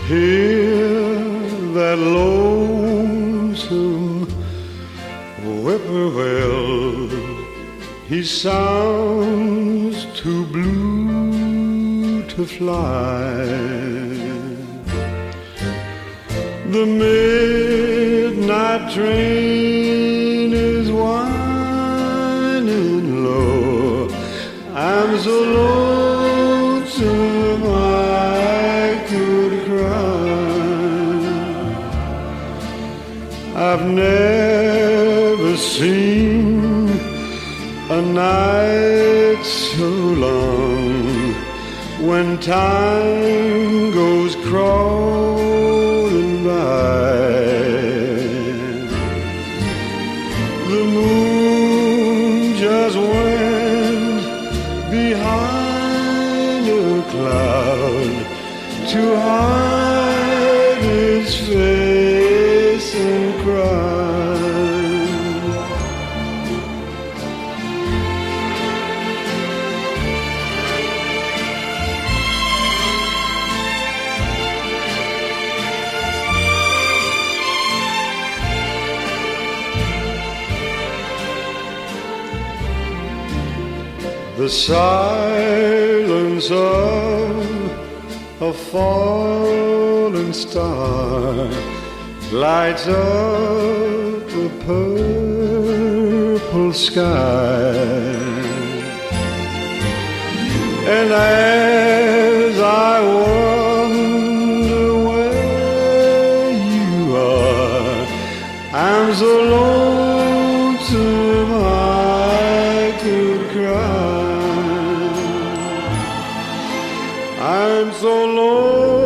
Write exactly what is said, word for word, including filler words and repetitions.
Hear that lonesome whippoorwill, he sounds too blue to fly. The midnight train is winding low. I'm so lonesome I could cry. I've never seen a night so long when time goes crawling by. The moon just went behind a cloud to hide its face and cry. The silence of a falling star lights up the purple sky. And as I wonder where you are, I'm so lonesome I could cry. I'm so lonesome